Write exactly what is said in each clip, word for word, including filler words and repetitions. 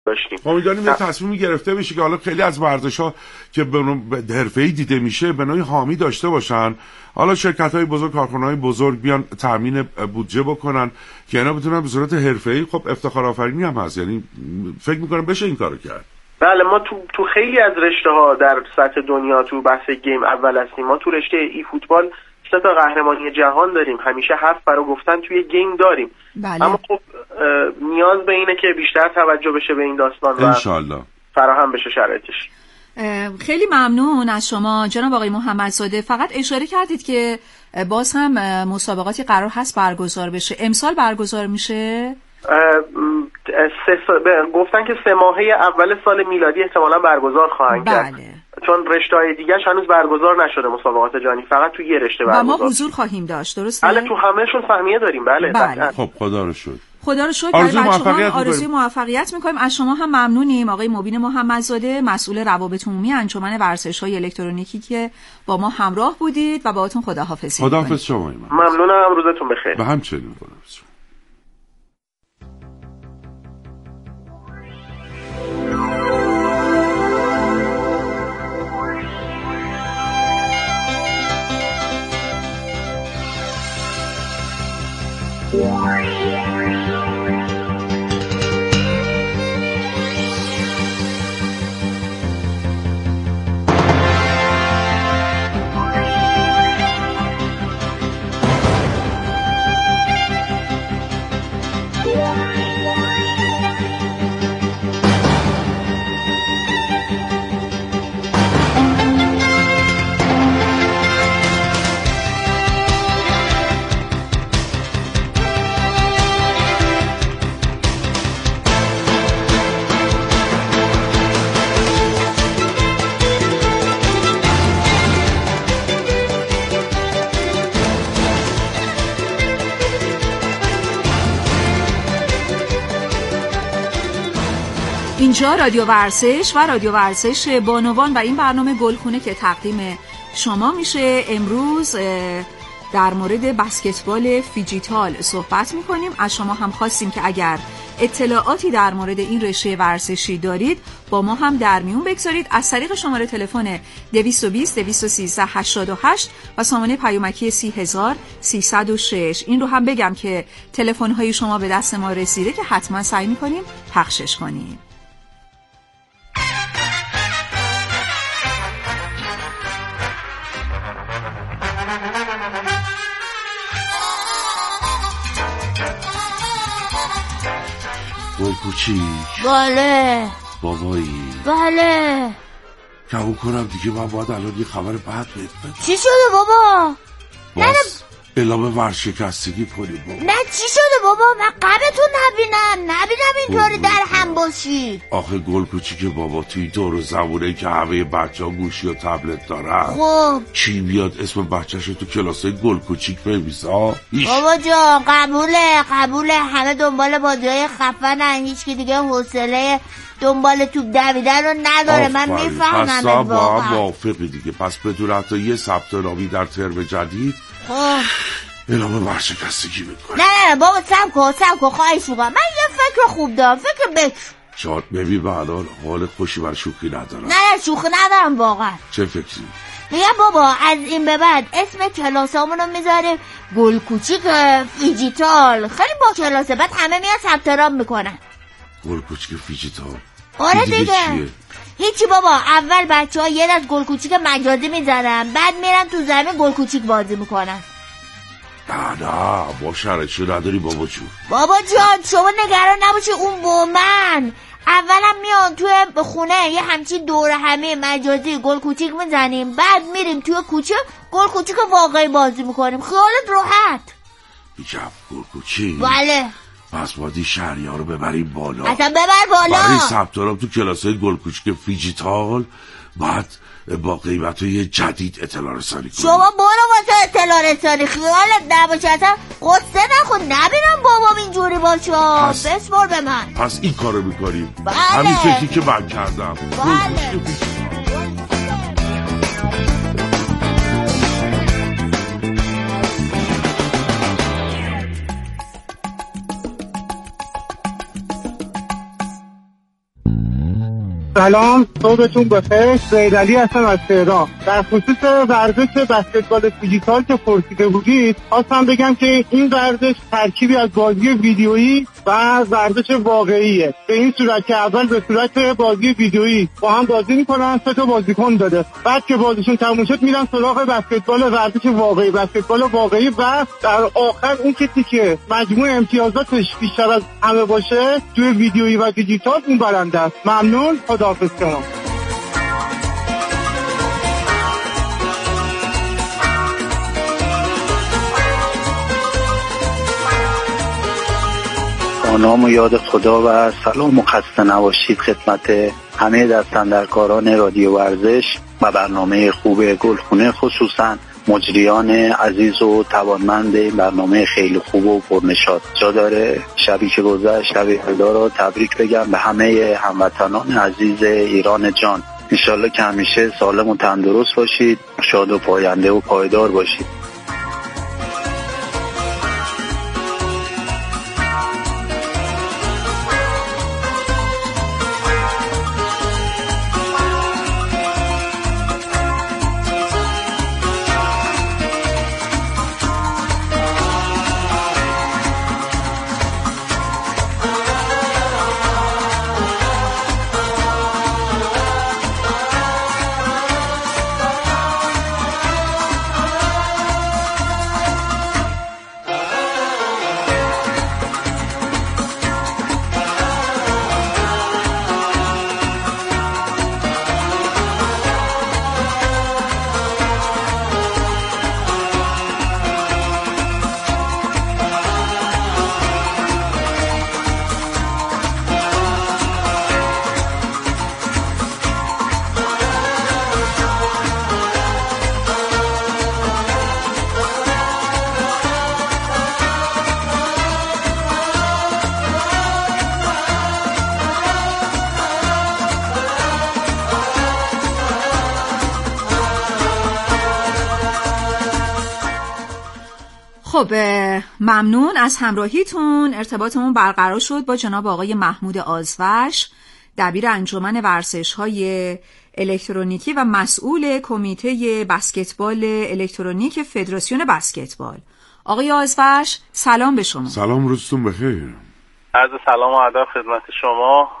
داشتیم. امیدواریم یه تصمیمی گرفته بشه که حالا خیلی از ورزش‌ها که به حرفه‌ای دیده میشه به نوعی حامی داشته باشن. حالا شرکت‌های بزرگ، کارخانه‌های بزرگ بیان تامین بودجه بکنن که اینا بتونن به صورت حرفه‌ای. خب افتخار آفرینی هم هست، یعنی فکر می‌کنم بشه این کارو کرد. بله، ما تو تو خیلی از رشته‌ها در سطح دنیا تو بحث گیم اول هستیم. ما تو رشته ای فوتبال سه تا قهرمانی جهان داریم، همیشه حرف برای گفتن توی گیم داریم. بله. اما خب نیاز به اینه که بیشتر توجه بشه به این داستان و انشالله فراهم بشه شرایطش. خیلی ممنون از شما جناب آقای محمدزاده. فقط اشاره کردید که باز هم مسابقاتی قرار هست برگزار بشه. امسال برگزار میشه؟ سه سا... گفتن که سه ماهه اول سال میلادی احتمالاً برگزار خواهند بله. کرد. چون رشته‌های دیگه‌اش هنوز برگزار نشده مسابقات جهانی، فقط تو یه رشته برگزار. و ما حضور خواهیم داشت، درسته؟ بله، تو همه‌شون سهمیه داریم. بله. بله. خب خدا رو شکر. خدا رو شکر. آرزوی موفقیت آرزوی موفقیت می‌کنیم. از شما هم ممنونیم آقای مبین محمدزاده، مسئول روابط عمومی انجمن ورزش‌های الکترونیکی که با ما همراه بودید و باهاتون خداحافظی. خداحافظ شما. ممنونم، روزتون بخیر. و همچنین خداحافظ. اینجا رادیو ورزش و رادیو ورزش بانوان و این برنامه گلخونه که تقدیم شما میشه. امروز در مورد بسکتبال فیجیتال صحبت میکنیم. از شما هم خواستیم که اگر اطلاعاتی در مورد این رشته ورزشی دارید با ما هم در میون بگذارید از طریق شماره تلفن دویست و بیست دویست و سیزده هشتاد و هشت و سامانه پیامکی سی هزار سیصد و شش. این رو هم بگم که تلفن‌های شما به دست ما رسیده که حتما سعی میکنیم پخشش کنیم. گل کوچیک. بله. بابایی. بله. کمون کنم دیگه من باید الان یه خبر بد بهت بدم. چی شده بابا؟ باز اعلام ورشکستگی کنی بابا. نه چی شده بابا؟ من قبلتون نبینم نبینم اینطوری در هم باشی. آخه گل کوچیک بابا توی دور و زمونه که همه بچه ها گوشی و تبلت دارن. خب چی بیاد اسم بچه‌ش رو تو کلاسای گل کوچیک بنویسه؟ بابا جان قبوله قبوله همه دنبال بازیای خفنن، هیچ کی دیگه حوصله دنبال توپ دویدن رو نداره. من میفهمم پس واقعا. با هم موافقی دیگه. پس بدون حتی یه ثبت نامی در ترم جدید خب اعلام ورشکستگی میکنه. نه نه بابا سب کن سب کن خواهش میکنم. من یه فکر خوب دارم، فکر بکر. شاید ببین من الان حال خوشی بر شوخی ندارم. نه نه شوخی ندارم واقعا. چه فکری؟ میگم بابا از این به بعد اسم کلاسامون رو میذاریم گل کوچیک فیجیتال. خیلی با کلاسه، بعد همه میان ثبت نام میکنن. گل کوچیک فیجیتال؟ آره دیگه. چیه؟ هیچی بابا، اول بچه ها یه دست گل کوچیک مجازی میزنن، بعد میرن تو زمین گل کوچیک بازی میکنن. نه نه با شرطشو نداری بابا جون. بابا جان شما نگران نباشی، اون با من اولم میان توی خونه یه همچین دور همه مجازی گل کوچیک میزنیم، بعد میریم توی کوچه گل کوچیک واقعی بازی میکنیم. خیالت راحت. میگم گل کوچیک؟ بله. پس باید این شهریار رو ببریم بالا. اصلا ببر بالا. برای ثبت نام تو کلاسای گل کوچیک فیجیتال بعد با قیمت‌های جدید اطلاع رسانی کنیم. شما برو واسه اطلاع رسانی، خیالت نباشه اصلا قصه نخون. نبینم بابام اینجوری باشه. پس بسپر به من. پس این کارو میکنیم. بله. همین فکری که من کردم. بله. سلام، صبحتون بخیر. سیدعلی هستم از تهران. در خصوص ورزش بسکتبال دیجیتال که پرسیده بودید، خواستم بگم که این ورزش ترکیبی از بازی ویدیویی و ورزش واقعیه. به این صورت که اول به صورت بازی ویدیویی با هم بازی میکنن، سه تا بازیکن داره. بعد که بازیشون تموم شد میرن سراغ بسکتبال ورزش واقعی، بسکتبال واقعی و در آخر اون کسی که مجموع امتیازاتش بیشتر از همه باشه توی ویدیویی و دیجیتال اون برنده است. ممنون. خداحافظ شما. با نام و یاد خدا و سلام و خسته نباشید خدمت همه دستاندرکاران رادیو ورزش و برنامه خوب گلخونه، خصوصا مجریان عزیز و توانمند این برنامه خیلی خوب و پرنشاط. جا داره شبی که گذشت شب یلدا رو تبریک بگم به همه هموطنان عزیز ایران جان. انشالله که همیشه سالم و تندرست باشید، شاد و پاینده و پایدار باشید. خب ممنون از همراهیتون. ارتباطمون برقرار شد با جناب آقای محمود آذفش، دبیر انجمن ورزش‌های الکترونیکی و مسئول کمیته بسکتبال الکترونیک فدراسیون بسکتبال. آقای آذفش سلام به شما. سلام، روزتون بخیر. عرض سلام و ادب خدمت شما.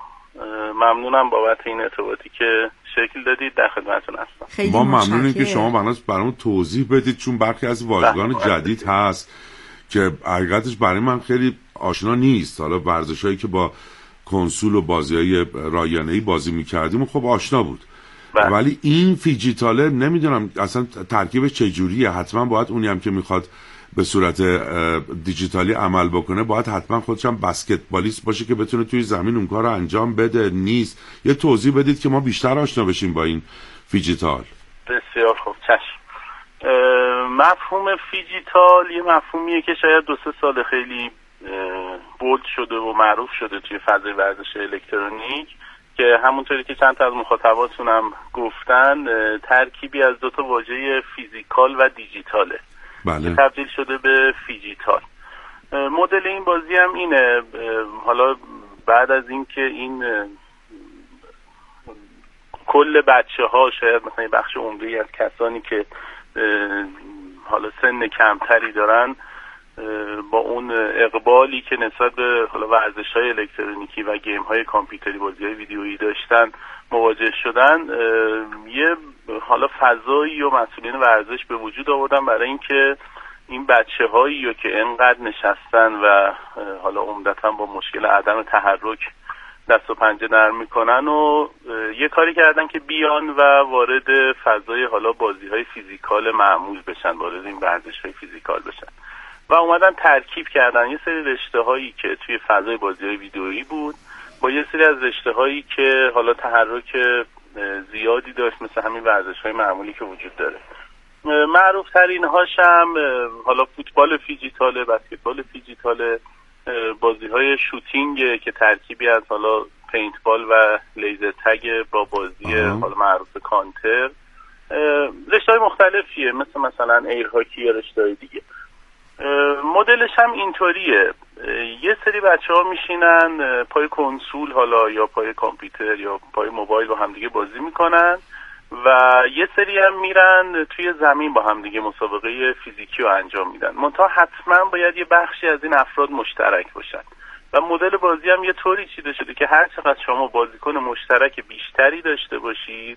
ممنونم بابت این ارتباطی که شکل دادید، در خدمتتون هستم. ما ممنونیم که شما بناس برامون توضیح بدید، چون برخی از واژگان جدید هست که حقیقتش برای من خیلی آشنا نیست. حالا ورزشایی که با کنسول و بازی‌های رایانه‌ای بازی می‌کردیم خب آشنا بود، بله. ولی این فیجیتاله نمیدونم اصلا ترکیبش چجوریه. حتما باید اونی هم که میخواد به صورت دیجیتالی عمل بکنه باید حتما خودش هم بسکتبالیست باشه که بتونه توی زمین اون کار رو انجام بده. نیست یه توضیح بدید که ما بیشتر آشنا بشیم با این فیجیتال. بسیار خوب، چشم. مفهوم فیجیتال یه مفهومیه که شاید دو سه سال خیلی بولد شده و معروف شده توی فضای ورزش الکترونیک، که همونطوری که چند تا از مخاطباتون هم گفتن ترکیبی از دو تا واژه فیزیکال و دیجیتاله. بله. تبدیل شده به فیجیتال. مدل این بازی هم اینه. حالا بعد از اینکه این کل بچه ها، شاید مثلا بخش عمده‌ای از کسانی که حالا سن کمتری دارن با اون اقبالی که نسبت به حالا ورزش‌های الکترونیکی و گیم‌های کامپیوتری، بازی‌های ویدیویی داشتن مواجه شدن، یه حالا فضایی و مسئولین ورزش به وجود آوردن برای اینکه این بچه‌هایی رو که انقدر نشستن و حالا عمدتاً با مشکل عدم تحرک دست و پنجه نرم میکنن و یه کاری کردن که بیان و وارد فضای حالا بازی‌های فیزیکال معمول بشن، وارد این ورزش‌های فیزیکال بشن و اومدن ترکیب کردن یه سری رشته‌هایی که توی فضای بازی‌های ویدیویی بود با یه سری از رشته‌هایی که حالا تحرک زیادی داشت، مثل همین ورزش‌های معمولی که وجود داره. معروف ترین هاش هم حالا فوتبال فیجیتاله، بسکتبال فیجیتاله، بازی‌های شوتینگ که ترکیبی از حالا پینتبال و لیزر تگ با بازی حالا معروف کانتر، رشته‌های مختلفیه مثل مثلا ایر هاکی یا رشته‌های دیگه. مدلش هم اینطوریه. یه سری بچه ها میشینن پای کنسول حالا یا پای کامپیوتر یا پای موبایل با همدیگه بازی میکنن و یه سری هم میرن توی زمین با همدیگه مسابقه فیزیکی رو انجام میدن. منتها حتما باید یه بخشی از این افراد مشترک باشن و مدل بازی هم یه طوری چیده شده که هر چقدر شما بازیکن مشترک بیشتری داشته باشید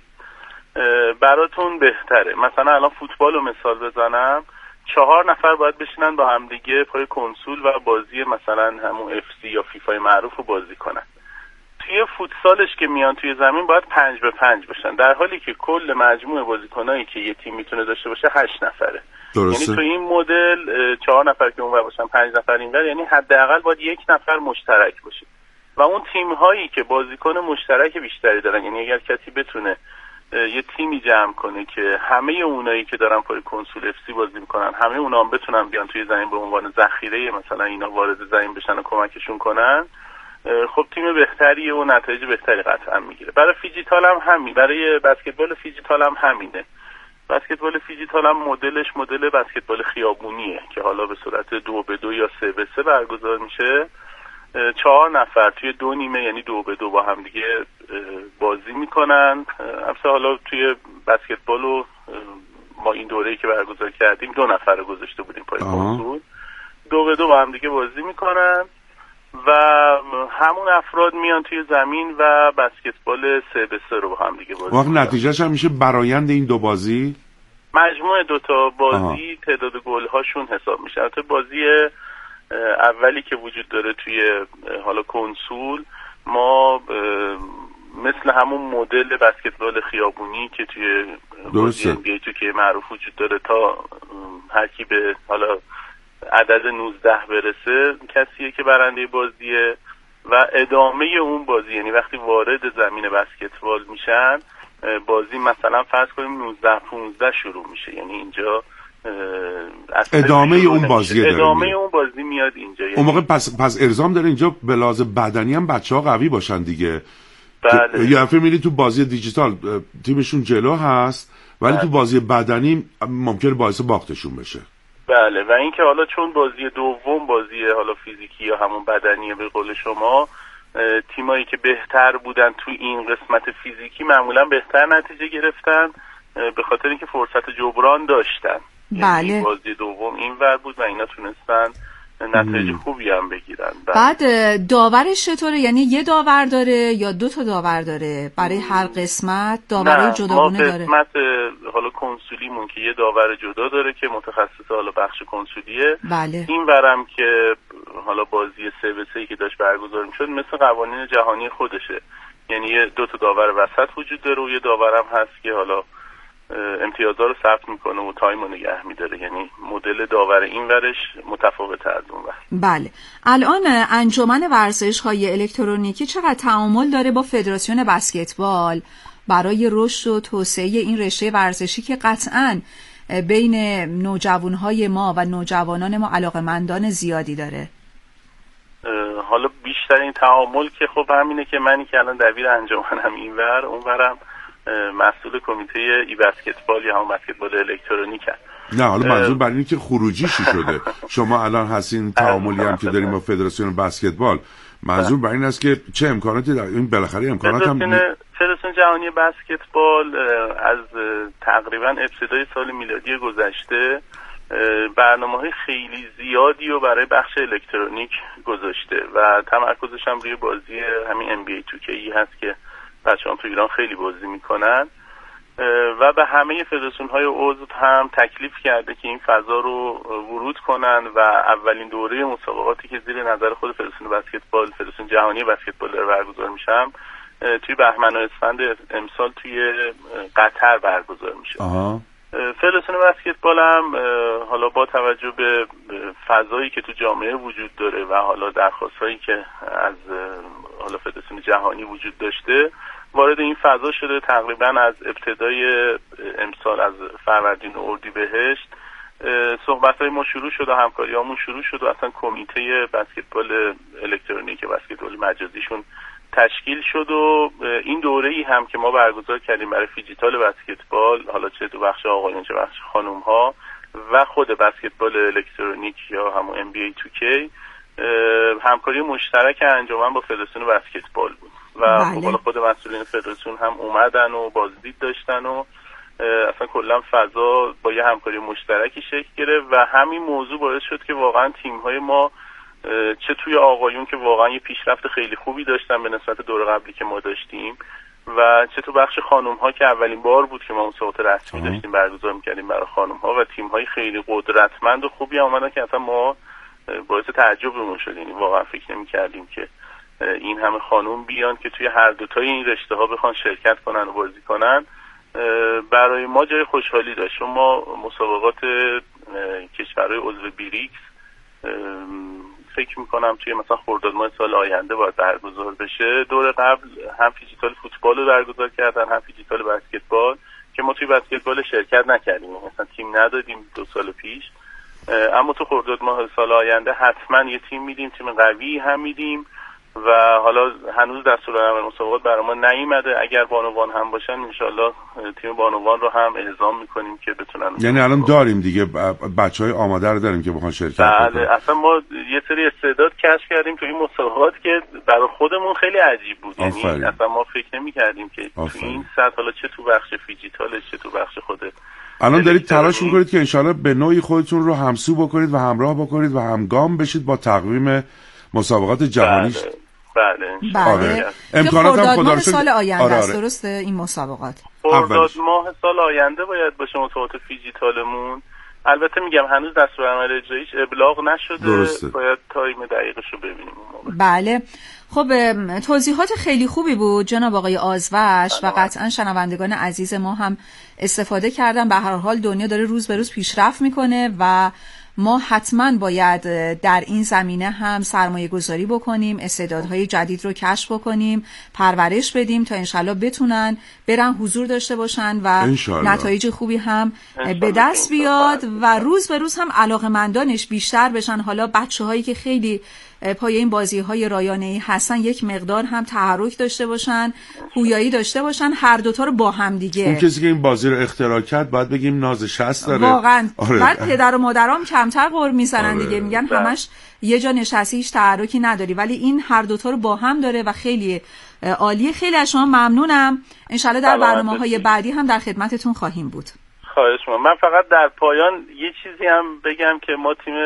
براتون بهتره. مثلا الان فوتبال رو مثال بزنم، چهار نفر باید بشینن با همدیگه پای کنسول و بازی مثلا همون اف سی یا فیفای معروف رو بازی کنن. توی فوتسالش که میان توی زمین باید پنج به پنج باشن، در حالی که کل مجموع بازیکنایی که یه تیم میتونه داشته باشه هشت نفره. درسته. یعنی توی این مدل چهار نفر که اونور باشن پنج نفر اینور، یعنی حداقل باید یک نفر مشترک باشه و اون تیم هایی که بازیکن مشترک بیشتری دارن، یعنی اگر کسی بتونه یه تیمی جمع کنه که همه اونایی که دارن پای کنسول اف سی بازی میکنن همه اونا هم بتونن بیان توی زمین به عنوان ذخیره مثلا اینا وارد زمین بشن و کمکشون کنن، خب تیم بهتریه و نتایج بهتری قطعا میگیره. برای فیجیتال هم همین، برای بسکتبال فیجیتال هم همینه. بسکتبال فیجیتال هم مدلش مدل بسکتبال خیابونیه که حالا به صورت دو به دو یا سه به سه برگزار میشه. چهار نفر توی دو نیمه یعنی دو به دو با هم دیگه بازی میکنن. البته حالا توی بسکتبال و ما این دوره‌ای که برگزار کردیم دو نفر رو گذاشته بودیم پای کنسول، دو به دو با هم دیگه بازی میکنن و همون افراد میان توی زمین و بسکتبال سه به سه رو با هم دیگه بازی. وقت نتیجهش هم میشه برآیند این دو بازی؟ مجموع دوتا بازی آها. تعداد گل هاشون حساب میشه. البته بازی اولی که وجود داره توی حالا کنسول ما مثل همون مدل بسکتبال خیابونی که توی بازی ام بی ای تو که معروف وجود داره، تا هر کی به حالا عدد نوزده برسه کسیه که برنده بازیه و ادامه اون بازی، یعنی وقتی وارد زمین بسکتبال میشن بازی مثلا فرض کنیم نوزده پانزده شروع میشه، یعنی اینجا ادامه اون بازی داره ادامه اون بازی میاد اینجا. یعنی اون موقع پس پس ارزام داره اینجا به لحاظ بدنی هم بچه‌ها قوی باشن دیگه. بله. یه دفعه می‌بینی تو بازی دیجیتال تیمشون جلو هست ولی بله. تو بازی بدنی ممکنه باعث باختشون بشه. بله. و اینکه حالا چون بازی دوم بازی حالا فیزیکی یا همون بدنیه به قول شما، تیمایی که بهتر بودن تو این قسمت فیزیکی معمولا بهتر نتیجه گرفتن به خاطر اینکه فرصت جبران داشتن. بله. یعنی بازی دوم این ور بود و اینا تونستن نتایج خوبی هم بگیرن. بله. بعد داورش چطوره؟ یعنی یه داور داره یا دو تا داور داره برای هر قسمت؟ داورای جداگونه داره؟ نه، ما قسمت حالا کنسولیمون که یه داور جدا داره که متخصص حالا بخش کنسولیه. بله. این ورم که حالا بازی سه به سه که داشت برگزار میشد مثل قوانین جهانی خودشه، یعنی یه دو تا داور وسط وجود داره و یه داورم هست که حالا امتیازها رو ثبت میکنه و تایم رو نگه میداره، یعنی مدل داور این ورش متفاوت از اون ور. بله. الان انجمن ورزش‌های الکترونیکی چقدر تعامل داره با فدراسیون بسکتبال برای رشد و توسعه این رشته ورزشی که قطعاً بین نوجوانهای ما و نوجوانان ما علاقه‌مندان زیادی داره؟ حالا بیشترین تعامل که خب همینه که منی که الان دبیر انجمنم اینور، اونورم مسئول کمیته ای بسکتبال یا هم بسکتبال الکترونیک هست. نه حالا منظور برای اینه که خروجیشی شده. شما الان هستین تعاملی هم که داریم با فدراسیون بسکتبال، منظور برای این است که چه امکاناتی در این بالاخره امکانات هم فدراسیون جهانی بسکتبال از تقریبا ابتدای سال میلادی گذشته برنامه‌های خیلی زیادی رو برای بخش الکترونیک گذاشته و تمرکزش هم روی بازی همین ام بی ای تو کی هست که بچه‌ها تو ایران خیلی بازی میکنن و به همه فدراسیون‌های عضو هم تکلیف کرده که این فضا رو ورود کنن و اولین دوره مسابقاتی که زیر نظر خود فدراسیون بسکتبال، فدراسیون جهانی بسکتبال برگزار میشم توی بهمن و اسفند امسال توی قطر برگزار میشه. آها. فدراسیون بسکتبال هم حالا با توجه به فضایی که تو جامعه وجود داره و حالا درخواستایی که از حالا فدراسیون جهانی وجود داشته وارد این فضا شده. تقریبا از ابتدای امسال از فروردین و اردیبهشت صحبت‌های ما شروع شد و همکاریامون شروع شد و اصلا کمیته بسکتبال الکترونیک بسکتبال مجازیشون تشکیل شد و این دوره‌ای هم که ما برگزار کردیم برای فیجیتال بسکتبال، حالا چه تو بخش آقایون چه بخش خانم‌ها و خود بسکتبال الکترونیک یا همون ام بی ای تو کی، همکاری مشترک انجمن با فدراسیون بسکتبال بود و بله. خود مسئولین فدراسیون هم اومدن و بازدید داشتن و اصلا کلا فضا با یه همکاری مشترکی شکل گرفت و همین موضوع باعث شد که واقعا تیم‌های ما چه توی آقایون که واقعا یه پیشرفت خیلی خوبی داشتن به نسبت دور قبلی که ما داشتیم و چه تو بخش خانم‌ها که اولین بار بود که ما مسابقات رسمی داشتیم برگزار می‌کردیم برای خانم‌ها و تیم‌های خیلی قدرتمند و خوبی اومدن که اصلا ما باعث تعجبمون شد. یعنی واقعا فکر نمی‌کردیم که این همه خانم بیان که توی هر دو تای این رشته‌ها بخوان شرکت کنن و بازی کنن. برای ما جای خوشحالی داشت. ما مسابقات کشورهای عضو بیریکس فکر میکنم توی مثلا خرداد ماه سال آینده باید برگزار بشه. دور قبل هم فیجیتال فوتبال رو برگزار کردن هم فیجیتال بسکتبال که ما توی بسکتبال شرکت نکردیم، مثلا تیم ندادیم دو سال پیش، اما تو خرداد ماه سال آینده حتما یه تیم میدیم، تیم قوی هم میدیم و حالا هنوز دستورالعمل مسابقات برای ما نیومده. اگر بانوان هم باشن انشالله تیم بانوان رو هم اعزام میکنیم که بتونن. یعنی الان داریم دیگه بچهای آماده رو داریم که بخوان شرکت کنن. بله اصلا ما یه سری استعداد کشف کردیم تو این مسابقات که برای خودمون خیلی عجیب بود. یعنی اصلا ما فکر نمی‌کردیم که تو این سطح، حالا چه تو بخش فیجیتال چه تو بخش خود، الان دارید تلاش میکنید که انشالله به نوعی خودتون رو همسو بکنید و همراه بکنید و همگام بشید با تقویم مسابقات جهانی. بله. بله بله آره. امکانات هم خدا سال آینده آره. است درسته این مسابقات خرداد ماه سال آینده باید باشه مسابقات فیجیتالمون. البته میگم هنوز دستورالعمل اجراییش ابلاغ نشده درسته. باید تایم دقیقش رو ببینیم. بله خب توضیحات خیلی خوبی بود جناب آقای آذوش و قطعا شنوندگان عزیز ما هم استفاده کردن. به هر حال دنیا داره روز به روز پیشرفت میکنه و ما حتما باید در این زمینه هم سرمایه گذاری بکنیم، استعدادهای جدید رو کشف بکنیم، پرورش بدیم تا انشالله بتونن برن حضور داشته باشن و انشالله. نتایج خوبی هم به دست بیاد و روز به روز هم علاقمندانش بیشتر بشن. حالا بچه هایی که خیلی پای این بازی های رایانه‌ای هستن یک مقدار هم تحرک داشته باشن، پویایی داشته باشن، هر دوتا رو با هم دیگه. اون کسی که این بازی رو اختراع کرد باید بگیم ناز شصت داره واقعا. آره. بعد پدر و مادرام کمتر غر میزنن آره. دیگه میگن همش یه جا نشستی هیچ تحرکی نداری، ولی این هر دوتا رو با هم داره و خیلی عالیه. خیلی از شما ممنونم. انشالله در برنامه‌های بعدی هم در خدمتتون خواهیم بود. خواهش می‌کنم. من فقط در پایان یه چیزی هم بگم که ما تیم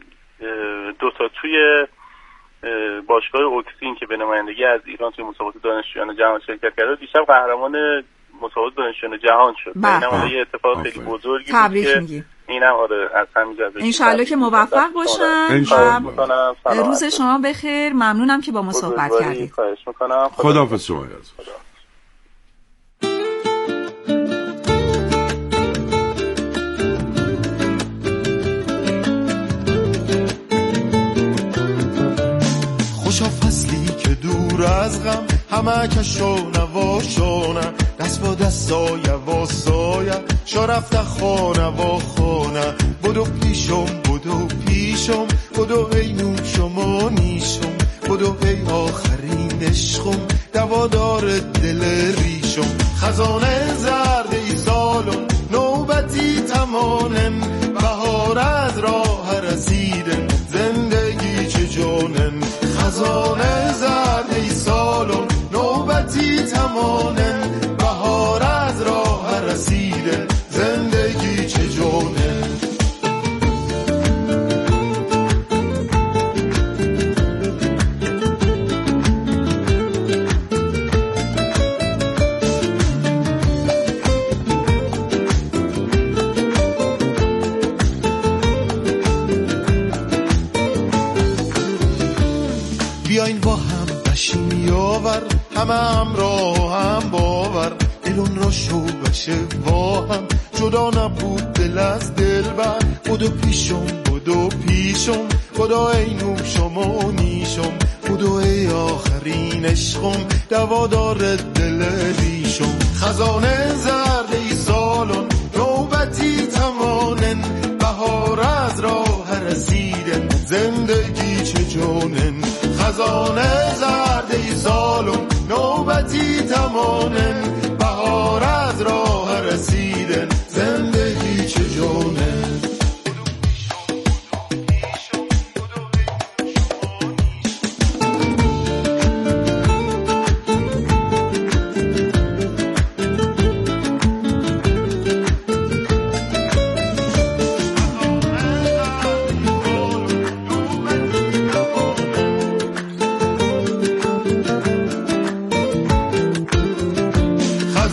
دو تا توی باشگاه اوکسین که به نمایندگی از ایران توی مسابقات دانشجویان جهان شرکت کرده دیشب قهرمان مسابقات دانشجویان جهان شد. اینم یه اتفاق خیلی بزرگی بود که اینم آره از همینجا ان شاءالله که موفق باشن. آره. روز شما بخیر. ممنونم که با ما صحبت کردید. خواهش می‌کنم. خداحافظ شما. خوشا فصلی که دور از غم همه کشو نواشانه دست با دستا یواسایه شا رفته خانه با خانه بدو پیشم بدو پیشم بدو ای نور شما نیشم بدو ای آخرین عشقم دوادار دل ریشم خزانه زرد ای سالم نوبتی تمانم بهار از راه رسیدن زندگی چه جانم خزانه زرد ای سالم نوبتی تمانم بهار از راه رسیدن زندگی چه جانم بیاین با هم بشیم یاور همه همراه هم باور دلون را شو بشه با هم جدا نبود دل از دل بر بدو پیشم بدو پیشم بدو ای نوم شما نیشم بدو ای آخرین عشقم دوادار دل ریشم خزانه زرد ای سالون نوبتی تمانن بهار از راه رسیدن زندگی چه جانن خزانه زرد ای سالم نوبتی تمانن بهار از راه رسیدن زندگی چه جانن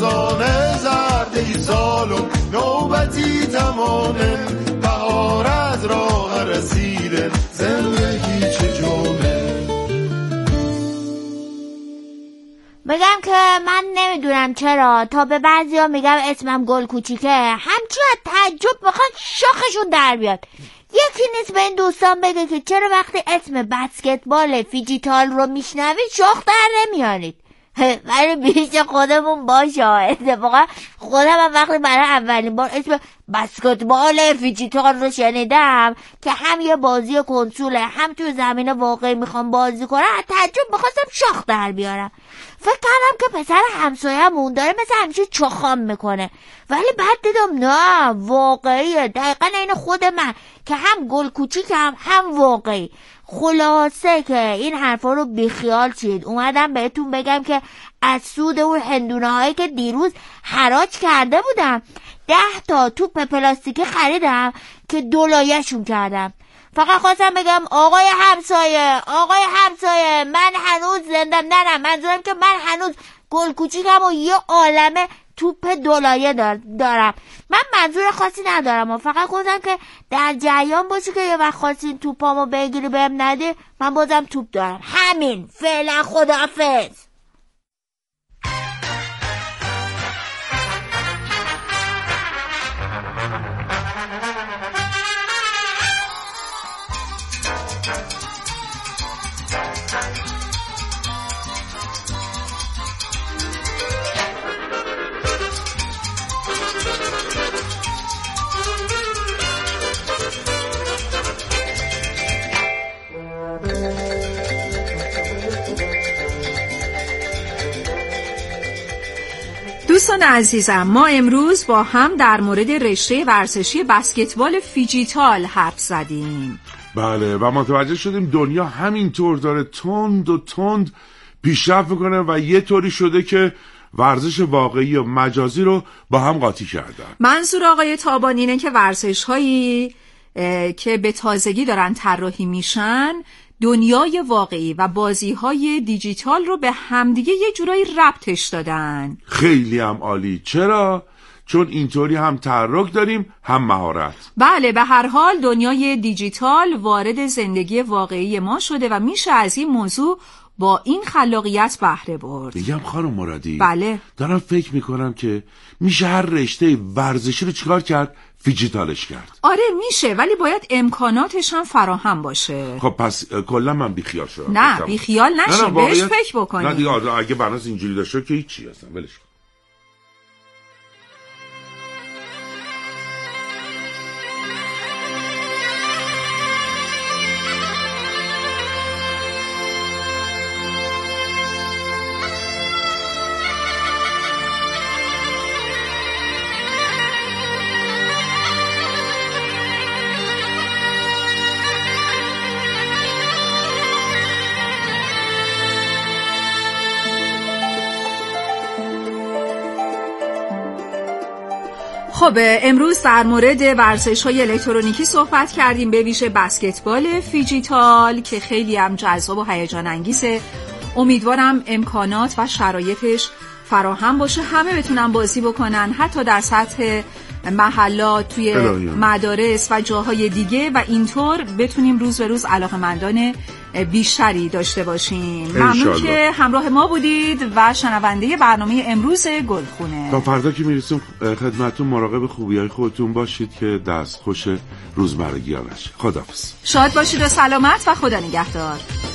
خزانه زرد ای سالم نوبتی تمامه بهار از راه رسیده زندگی چجوره. بگم که من نمیدونم چرا تا به بعضی ها میگم اسمم گل کوچیکه همچی از تعجب میخوان شاخشون در بیاد. یکی نیست به این دوستان بگه که چرا وقتی اسم بسکتبال فیجیتال رو میشنوید شاخ در نمیارید. ولی بیش خودمون باشه. اتفاقا خودم هم وقتی برای اولین بار اسم بسکتبال فیجیتال رو شنیدم که هم یه بازی کنسوله هم توی زمین واقعی میخوام بازی کنم از تعجب میخواستم شاخ در بیارم. فکر کردم که پسر همسایه‌مون داره مثل همیشه چخام میکنه، ولی بعد دیدم نه واقعیه، دقیقا این خود من که هم گل کوچیکم هم واقعی. خلاصه که این حرفا رو بیخیال چید. اومدم بهتون بگم که از سود اون هندونه هایی که دیروز حراج کرده بودم ده تا توپ پلاستیکی خریدم که دولایشون کردم. فقط خواستم بگم آقای همسایه آقای همسایه من هنوز زندم. نه نه منظورم که من هنوز گل کوچیکم و یه عالمه توپ دولایه دارم. من منظور خاصی ندارم و فقط گفتم که در جریان باشی که یه وقت خواستین توپامو بگیری بهم نده، من بازم توپ دارم. همین، فعلا خداحافظ. دوستان عزیزم، ما امروز با هم در مورد رشته ورزشی بسکتبال فیجیتال حرف زدیم. بله و متوجه شدیم دنیا همینطور داره تند و تند پیشرفت میکنه و یه طوری شده که ورزش واقعی و مجازی رو با هم قاطی کردن. منظور آقای تابانی اینه که ورزش هایی که به تازگی دارن طراحی میشن دنیای واقعی و بازی‌های دیجیتال رو به همدیگه یه جورایی ربطش دادن. خیلی هم عالی. چرا؟ چون اینطوری هم تحرک داریم هم مهارت. بله، به هر حال دنیای دیجیتال وارد زندگی واقعی ما شده و میشه از این موضوع با این خلاقیت بهره برد. میگم خانم مرادی، بله دارم فکر میکنم که میشه هر رشته ورزشی رو چیکار کرد؟ فیجیتالش کرد. آره میشه، ولی باید امکاناتش هم فراهم باشه. خب پس کلا من بیخیال شدم. نه بیخیال نشی، بهش فکر بکنی. نه دیگه اگه بناس اینجوری داشته که هیچی اصلا ولش کن. خب امروز در مورد ورزش‌های الکترونیکی صحبت کردیم، به ویژه بسکتبال فیجیتال که خیلی هم جذاب و هیجان انگیزه. امیدوارم امکانات و شرایطش فراهم باشه، همه بتونن بازی بکنن، حتی در سطح محلات، توی مدارس و جاهای دیگه، و اینطور بتونیم روز به روز علاقه‌مندان بیشتری داشته باشیم. ممنون که همراه ما بودید و شنونده برنامه امروز گلخونه. تا فردا که میرسیم خدمتتون مراقب خوبیای خودتون باشید که دستخوش روزمرگی ها نشه. خداحافظ. شاد باشید و سلامت و خدا نگهدار.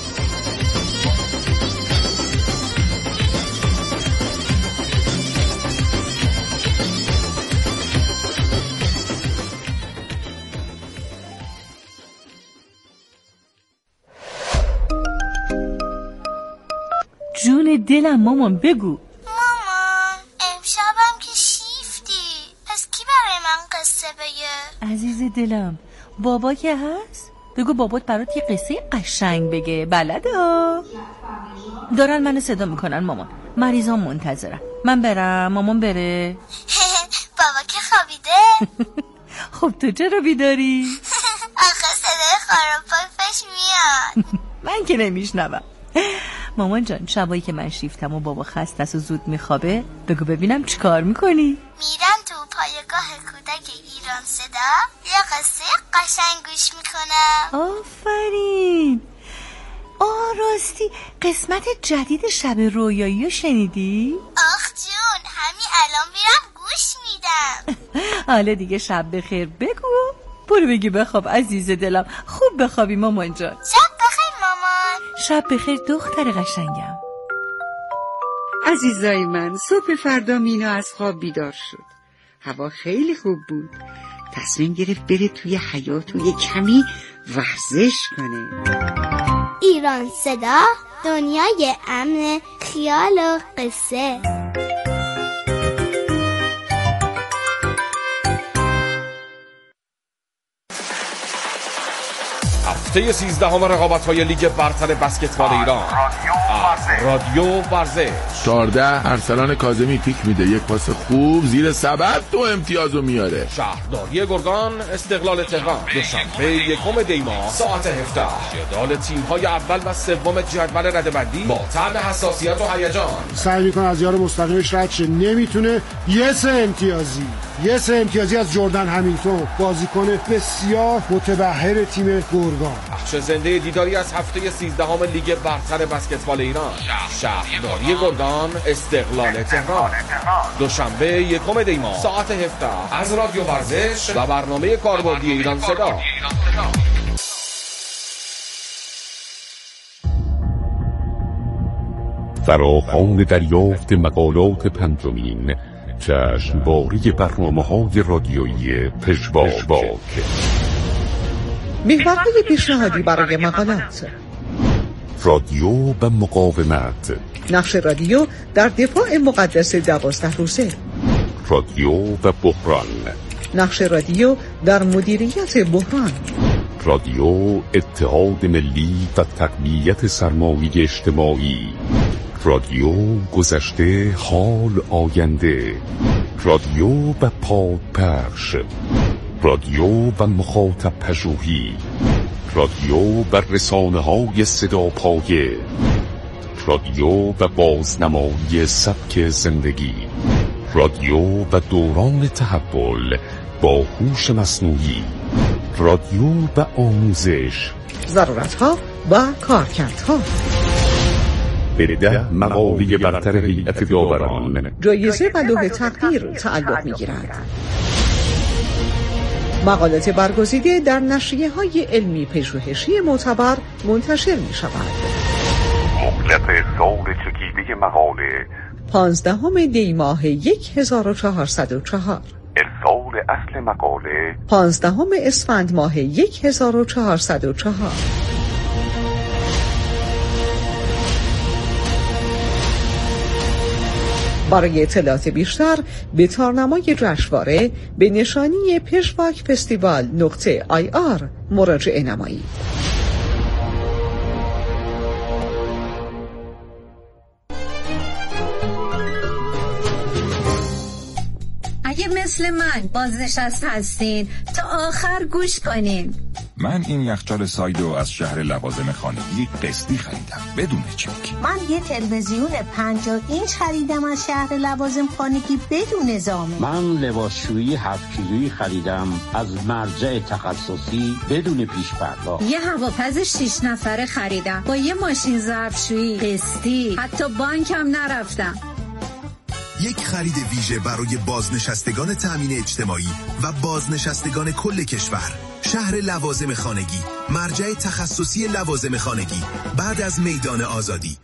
جون دلم مامان بگو. مامان امشبم که شیفتی، پس کی برای من قصه بگه؟ عزیز دلم بابا که هست، بگو بابات برات یه قصه قشنگ بگه. بلده ها. دارن منو صدا میکنن مامان، مریضان منتظرم. من برم مامان بره. بابا که خوابیده. خب تو چرا بیداری؟ آخه صدای خارپای فش میاد. من که نمیشنوم. مامان جان شبایی که من شیفتم و بابا خسته است و زود میخوابه بگو ببینم چی کار میکنی؟ میرم تو پایگاه کودک ایران صدا یه قصه قشنگ گوش میکنم. آفرین. آه راستی قسمت جدید شب رویایی رو شنیدی؟ آخ جون همین الان میرم گوش میدم. حالا دیگه شب بخیر بگو برو بگی بخواب عزیز دلم. خوب بخوابی مامان جان. شب بخیر مامان. شب بخیر دختر قشنگم. عزیزای من صبح فردا مینا از خواب بیدار شد. هوا خیلی خوب بود. تصمیم گرفت بره توی حیاط و یه کمی ورزش کنه. ایران صدا دنیای امن خیال و قصه. هفته سیزدهم رقابت‌های لیگ برتر بسکتبال ایران از رادیو ورزش. چهارده ارسلان کاظمی پیک میده، یک پاس خوب زیر سبد دو امتیازو میاره. شهرداری گرگان استقلال تهران دوشنبه یکم دی ماه ساعت هفده. جدال تیم‌های اول و سوم جدول رده‌بندی با طعم حساسیت و هیجان. سعی میکنه از یار مستقیمش رد شه، نمیتونه. یه سه امتیازی یه سه امتیازی از جردن همیلتون، بازیکن بسیار متبحر تیم گرگان. بخش زنده دیداری از هفته سیزدهم لیگ برتر بسکتبال ایران. شهرداری گرگان استقلال تهران دوشنبه یکم دی ماه ساعت هفده از رادیو ورزش و برنامه کاربردی ایران صدا. فراخوان دریافت مقالات پنجمین جشنواره برنامه‌های رادیویی پژواک. محورهای پیشنهادی برای مقالات: رادیو و مقاومت، نقش رادیو در دفاع مقدس دوازده روزه، رادیو و بحران، نقش رادیو در مدیریت بحران، رادیو اتحاد ملی و تقویت سرمایه اجتماعی، رادیو گذشته حال آینده، رادیو و پادپخش، رادیو و مخاطب پژوهی، رادیو و رسانه های صدا پایه، رادیو و بازنمایی سبک زندگی، رادیو و دوران تحول با هوش مصنوعی، رادیو و آموزش، ضرورتها و کارکردها. به ده مقاله برتر هیئت داوران جایزه و لوح تقدیر تعلق می‌گیرد. مقالات برگزیده در نشریه‌های علمی پژوهشی معتبر منتشر می‌شود. مهلت سال چکیده مقاله پانزدهم دی ماه یک هزار و چهارصد و چهار. ارسال اصل مقاله پانزدهم اسفند ماه یک هزار و چهارصد و چهار. برای اطلاعات بیشتر به تارنمای جشنواره به نشانی پژواک فستیوال نقطه آی آر مراجعه نمایید. اگه مثل من بازنشسته هستین تا آخر گوش کنین. من این یخچال سایدو از شهر لوازم خانگی قسطی خریدم بدون چک. من یه تلویزیون پنجاه اینچ خریدم از شهر لوازم خانگی بدون زامن. من لباسشویی هفت کیلویی خریدم از مرجع تخصصی بدون پیش پرداخت. یه هواپز شش نفره خریدم با یه ماشین ظرفشویی قسطی، حتی بانکم نرفتم. یک خرید ویژه برای بازنشستگان تامین اجتماعی و بازنشستگان کل کشور. شهر لوازم خانگی، مرجع تخصصی لوازم خانگی، بعد از میدان آزادی.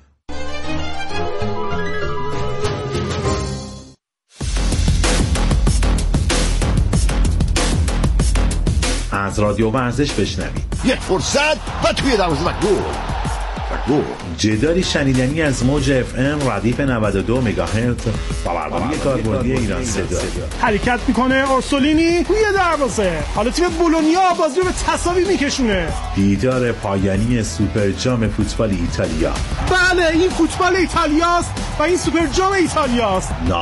از رادیو ورزش بشنوید. یک فرصت و توی دروازه و گل. جدالی شنیدنی از موج اف ام ردیف نود و دو مگاهرتز و برنامه کاربردی ایران صدا. حرکت میکنه اورسولینی توی دروازه. حالا تیم بولونیا بازی رو به تساوی میکشونه. دیدار پایانی سوپر جام فوتبال ایتالیا. بله این فوتبال ایتالیاست و این سوپر جام ایتالیاست.